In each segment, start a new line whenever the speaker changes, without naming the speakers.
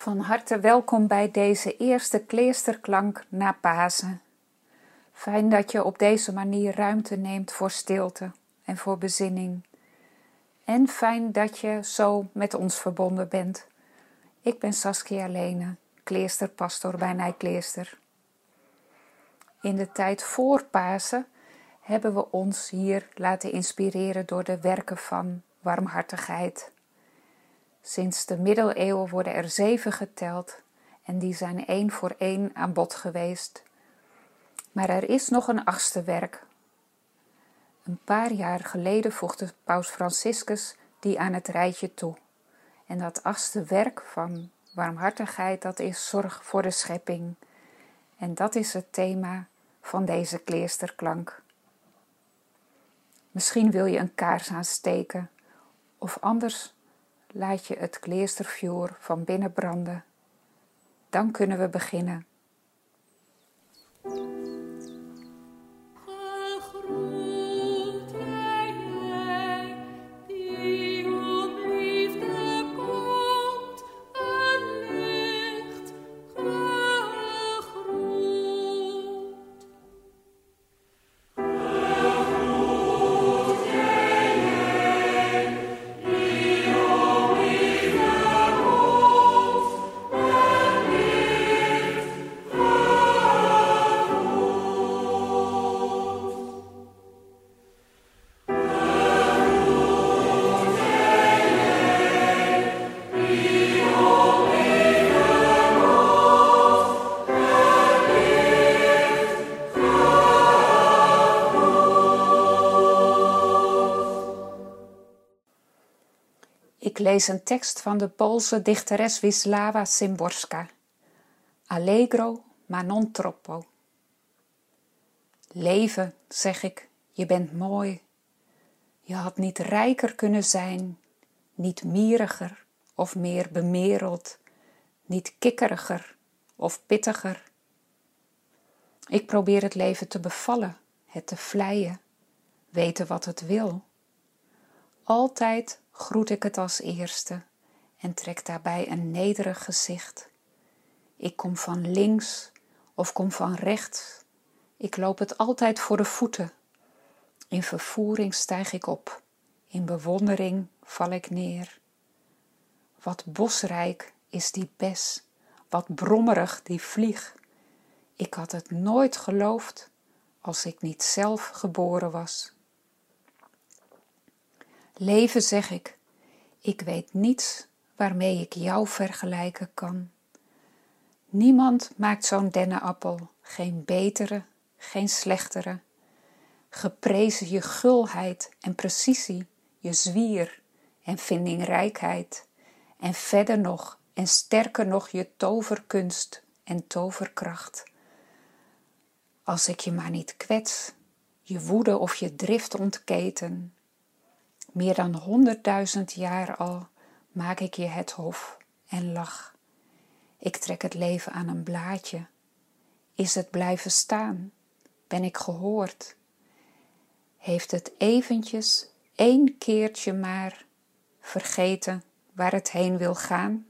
Van harte welkom bij deze eerste Kleesterklank na Pasen. Fijn dat je op deze manier ruimte neemt voor stilte en voor bezinning. En fijn dat je zo met ons verbonden bent. Ik ben Saskia Lene, kleesterpastor bij Nijkleester. In de tijd voor Pasen hebben we ons hier laten inspireren door de werken van warmhartigheid. Sinds de middeleeuwen worden er 7 geteld en die zijn 1 voor 1 aan bod geweest. Maar er is nog een 8e werk. Een paar jaar geleden voegde Paus Franciscus die aan het rijtje toe. En dat 8e werk van warmhartigheid, dat is zorg voor de schepping. En dat is het thema van deze Kleesterklank. Misschien wil je een kaars aansteken of anders laat je het kleestervuur van binnen branden. Dan kunnen we beginnen. Ik lees een tekst van de Poolse dichteres Wisława Szymborska. Allegro, ma non troppo. Leven, zeg ik, je bent mooi. Je had niet rijker kunnen zijn, niet mieriger of meer bemereld, niet kikkeriger of pittiger. Ik probeer het leven te bevallen, het te vleien, weten wat het wil. Altijd groet ik het als eerste en trek daarbij een nederig gezicht. Ik kom van links of kom van rechts. Ik loop het altijd voor de voeten. In vervoering stijg ik op. In bewondering val ik neer. Wat bosrijk is die bes. Wat brommerig die vlieg. Ik had het nooit geloofd als ik niet zelf geboren was. Leven, zeg ik weet niets waarmee ik jou vergelijken kan. Niemand maakt zo'n dennenappel, geen betere, geen slechtere. Geprezen je gulheid en precisie, je zwier en vindingrijkheid. En verder nog en sterker nog je toverkunst en toverkracht. Als ik je maar niet kwets, je woede of je drift ontketen. Meer dan 100.000 jaar al maak ik je het hof en lach. Ik trek het leven aan een blaadje. Is het blijven staan? Ben ik gehoord? Heeft het eventjes, 1 keertje maar, vergeten waar het heen wil gaan?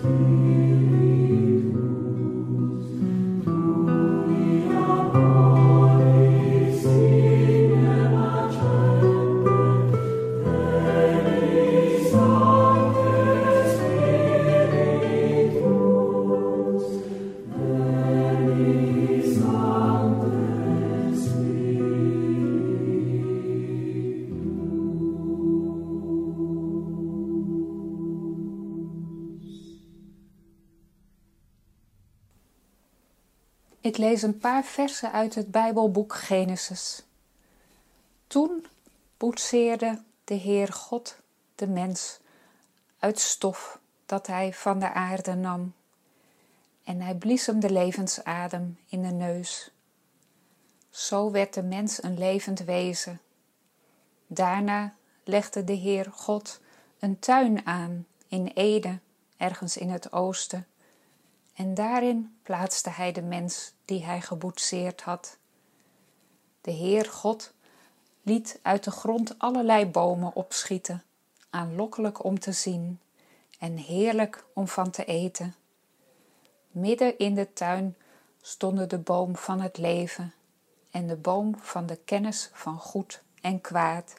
Ik lees een paar versen uit het Bijbelboek Genesis. Toen boetseerde de Heer God de mens uit stof dat hij van de aarde nam. En hij blies hem de levensadem in de neus. Zo werd de mens een levend wezen. Daarna legde de Heer God een tuin aan in Eden, ergens in het oosten. En daarin plaatste hij de mens die hij geboetseerd had. De Heer God liet uit de grond allerlei bomen opschieten, aanlokkelijk om te zien en heerlijk om van te eten. Midden in de tuin stonden de boom van het leven en de boom van de kennis van goed en kwaad.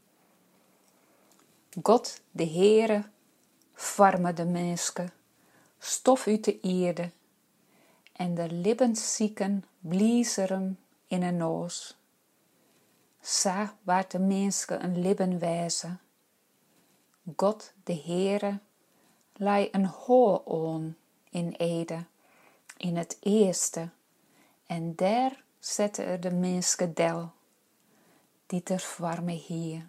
God, de Heere, vorme de mensen, stof uit de ierde, en de libbenszieken bliezeren in een noos. Sa waard de mensen een libben wezen. God, de Heere, lei een hoor on in Ede, in het eerste, en daar zette er de mensen del, die ter vorme hier.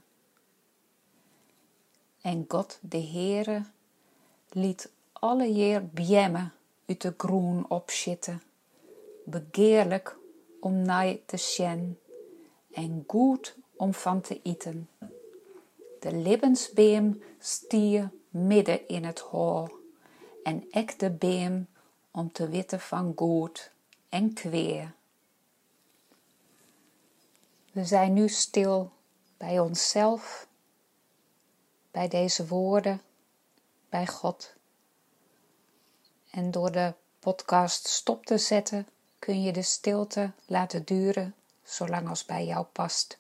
En God, de Heere, liet alle jaar bjemmen uit de groen opschitten, begeerlijk om nij te sjen en goed om van te eten. De libbensbeem stier midden in het hoor en ek de beem om te witten van goed en kweer. We zijn nu stil bij onszelf, bij deze woorden, bij God. En door de podcast stop te zetten kun je de stilte laten duren zolang als bij jou past.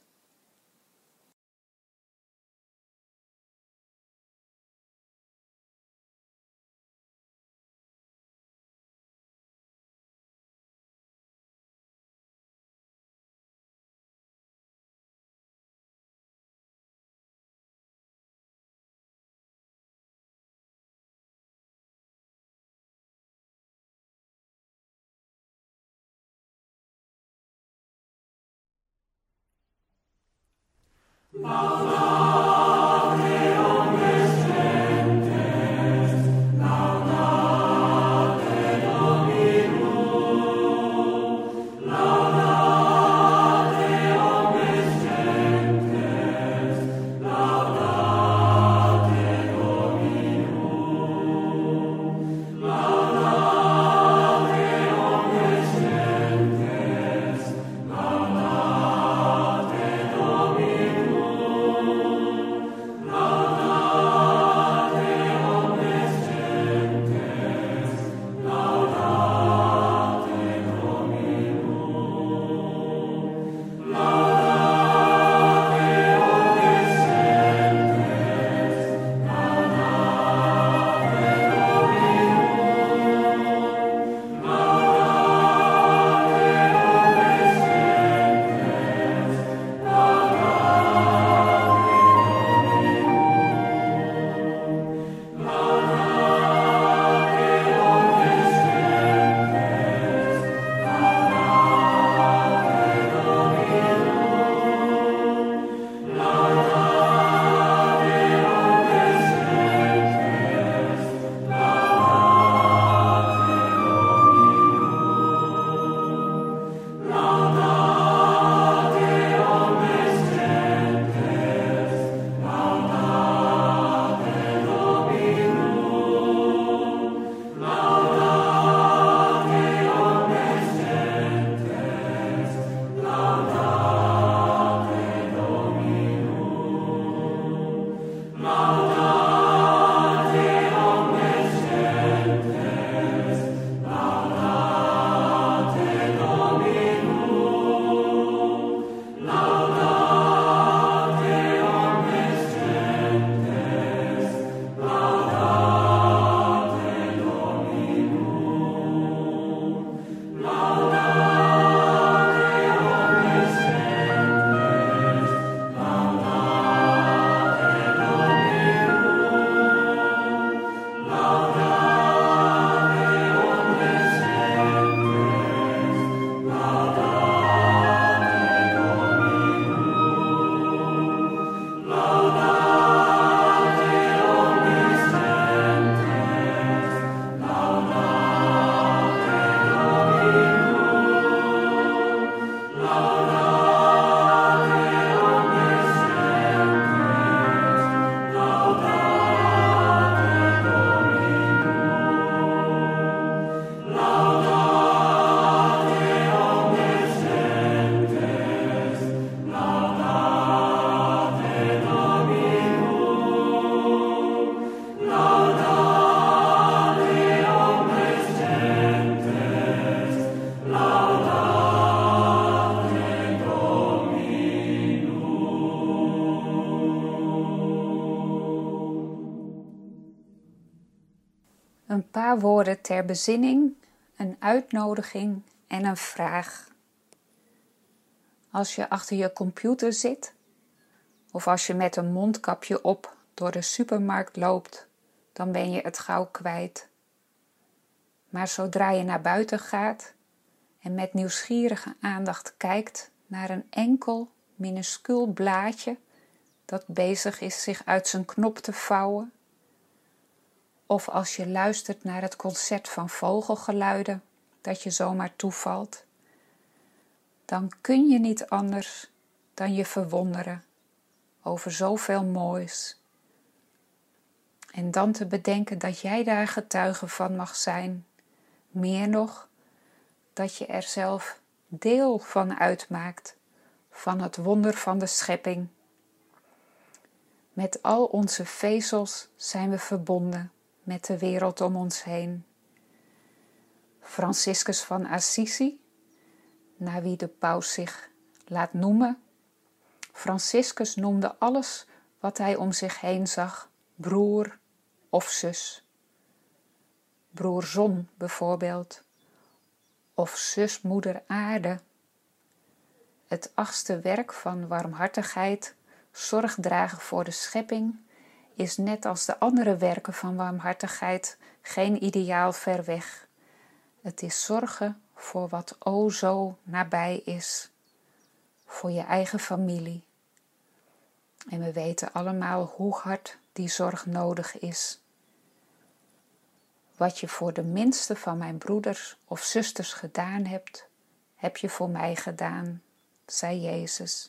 Een paar woorden ter bezinning, een uitnodiging en een vraag. Als je achter je computer zit, of als je met een mondkapje op door de supermarkt loopt, dan ben je het gauw kwijt. Maar zodra je naar buiten gaat en met nieuwsgierige aandacht kijkt naar een enkel minuscuul blaadje dat bezig is zich uit zijn knop te vouwen, of als je luistert naar het concert van vogelgeluiden dat je zomaar toevalt, dan kun je niet anders dan je verwonderen over zoveel moois. En dan te bedenken dat jij daar getuige van mag zijn. Meer nog, dat je er zelf deel van uitmaakt, van het wonder van de schepping. Met al onze vezels zijn we verbonden met de wereld om ons heen. Franciscus van Assisi, naar wie de paus zich laat noemen. Franciscus noemde alles wat hij om zich heen zag broer of zus. Broer zon bijvoorbeeld, of zus moeder aarde. Het 8e werk van warmhartigheid, zorg dragen voor de schepping, is net als de andere werken van warmhartigheid geen ideaal ver weg. Het is zorgen voor wat o zo nabij is, voor je eigen familie. En we weten allemaal hoe hard die zorg nodig is. Wat je voor de minste van mijn broeders of zusters gedaan hebt, heb je voor mij gedaan, zei Jezus.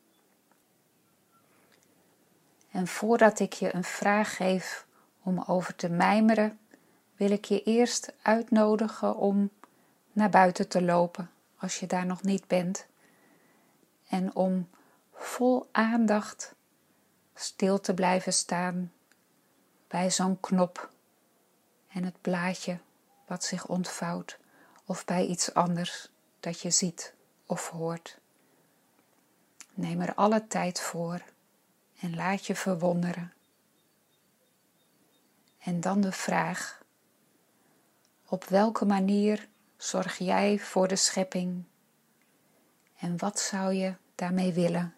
En voordat ik je een vraag geef om over te mijmeren, wil ik je eerst uitnodigen om naar buiten te lopen, als je daar nog niet bent. En om vol aandacht stil te blijven staan bij zo'n knop en het blaadje wat zich ontvouwt, of bij iets anders dat je ziet of hoort. Neem er alle tijd voor en laat je verwonderen. En dan de vraag: op welke manier zorg jij voor de schepping? En wat zou je daarmee willen?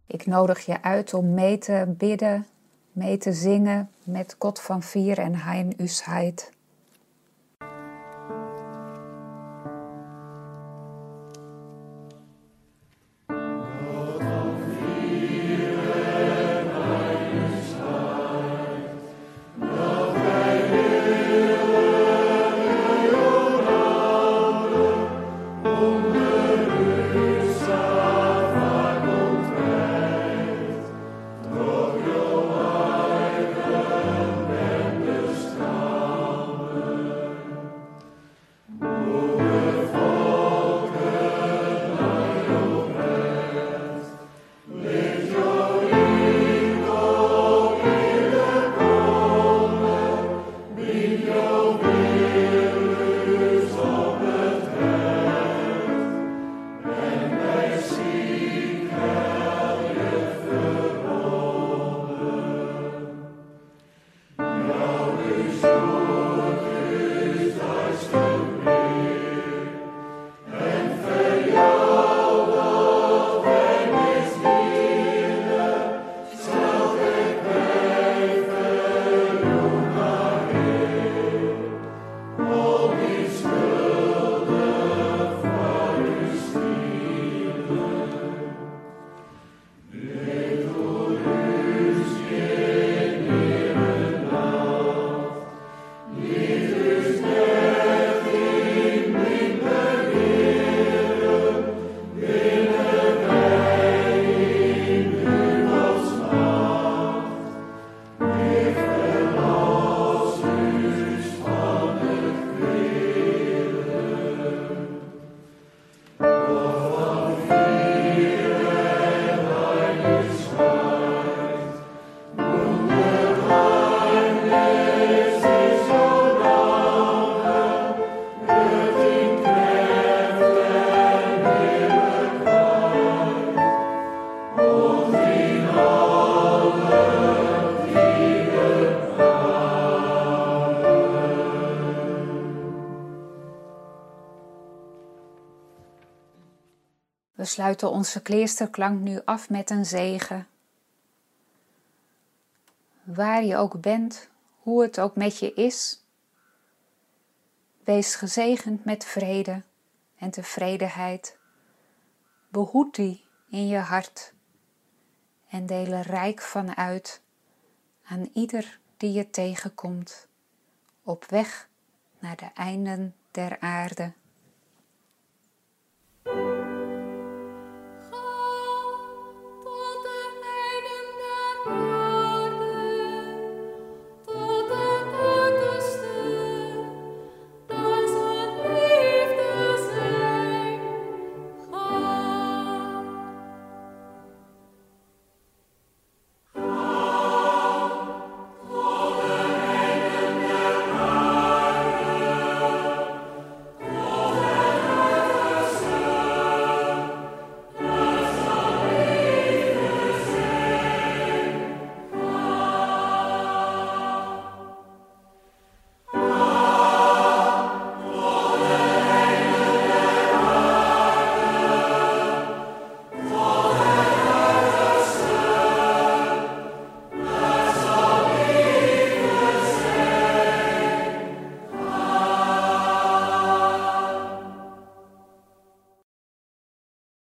Ik nodig je uit om mee te bidden, mee te zingen met God van Vier en Hein Usheid. We sluiten onze kleersterklank nu af met een zegen. Waar je ook bent, hoe het ook met je is, wees gezegend met vrede en tevredenheid. Behoed die in je hart en deel er rijk van uit aan ieder die je tegenkomt op weg naar de einden der aarde.